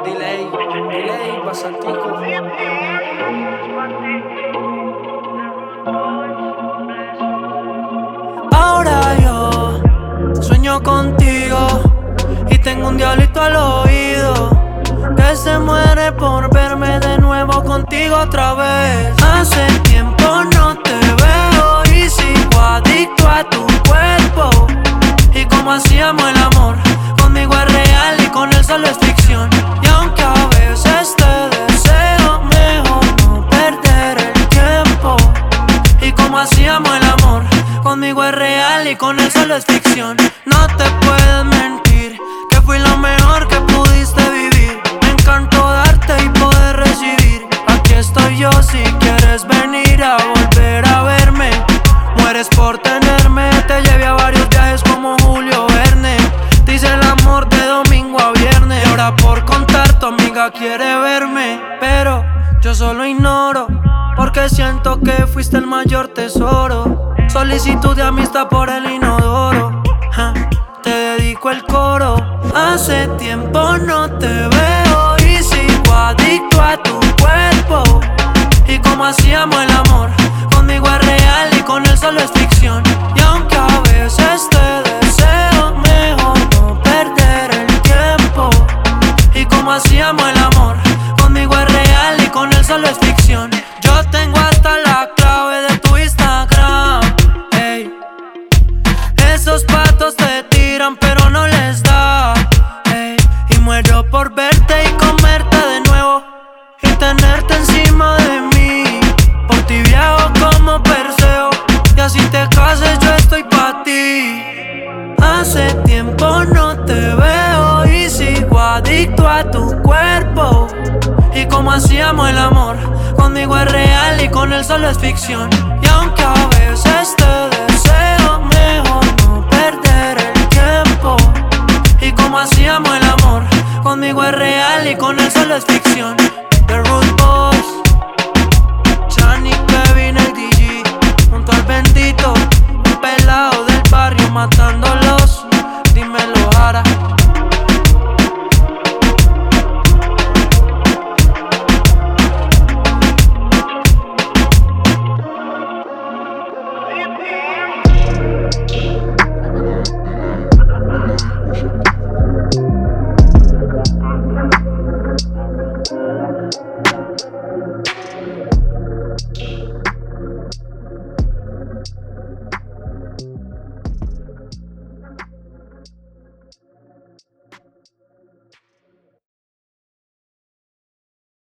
delay, basantico. Ahora yo sueño contigo y tengo un diablito al oído que se muere por verme de nuevo contigo otra vez. Hace tiempo no te veo y sigo adicto a tu cuerpo. Y como hacíamos el amor, conmigo es real y con él solo es ficción. Y aunque a veces te deseo, mejor no perder el tiempo. Y como hacíamos el amor, conmigo es real y con él solo es ficción. No te puedes mentir que fui lo mejor que pudiste vivir. Me encantó darte y poder recibir. Aquí estoy yo si quieres venir a volver a verme. Mueres por tenerme, te llevé a varios viajes como Julio Verne. Te hice el amor de domingo a viernes. Y ahora por contar tu amiga quiere verme, pero yo solo ignoro porque siento que fuiste el mayor tesoro. Solicitud de amistad por el inodoro, te dedico el coro. Hace tiempo no te veo y sigo adicto a tu cuerpo. Y como hacíamos el amor, conmigo es real y con él solo es ficción. Y aunque a veces te deseo, mejor no perder el tiempo. Y como hacíamos el amor, conmigo es real y con él solo es ficción. Yo tengo hasta la clave de tu Instagram. Ey. Esos patos te tiran pero no les da. Ey. Y muero por verte y comerte de nuevo y tenerte encima de mí. Por ti viajo como Perseo y así te cases yo estoy pa' ti. Hace tiempo no te veo y sigo adicto a tu cuerpo. Y como hacíamos el amor, conmigo es real y con él solo es ficción. Y aunque a veces te deseo, mejor no perder el tiempo. Y como hacíamos el amor, conmigo es real y con él solo es ficción. The Root Boys, Chani, Kevin, el DJ, junto al bendito, un pelado del barrio matándolos. Dímelo, Jara.